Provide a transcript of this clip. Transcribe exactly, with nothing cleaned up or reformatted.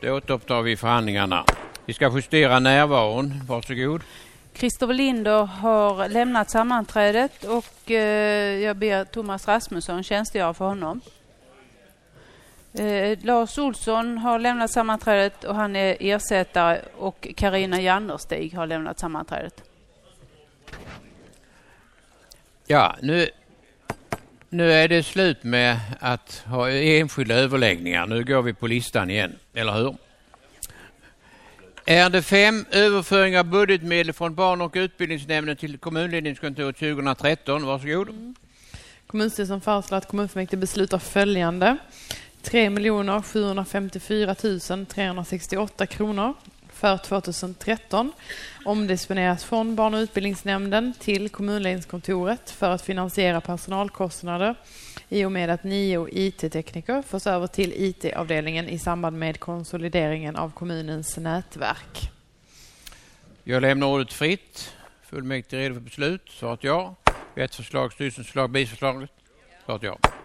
Då återupptar vi förhandlingarna. Vi ska justera närvaron. Varsågod. Christopher Linder har lämnat sammanträdet och eh, jag ber Thomas Rasmusson tjänstgöra för honom. Eh, Lars Olsson har lämnat sammanträdet och han är ersättare, och Carina Jannerstig har lämnat sammanträdet. Ja, nu, nu är det slut med att ha enskilda överläggningar. Nu går vi på listan igen, eller hur? Är det fem överföring av budgetmedel från barn- och utbildningsnämnden till kommunledningskontoret tjugohundratretton? Varsågod. Mm. Kommunstyrelsen föreslår att kommunfullmäktige beslutar följande. tre miljoner sjuhundrafemtiofyra tusen trehundrasextioåtta kronor för tjugohundratretton omdisponeras från barn- och utbildningsnämnden till kommunledningskontoret för att finansiera personalkostnader i och med att nio I T-tekniker förs över till I T-avdelningen i samband med konsolideringen av kommunens nätverk. Jag lämnar ordet fritt. Fullmäktige redo för beslut. Svarat ja. Ett förslag, styrelsens förslag, bisförslaget. Svarat ja.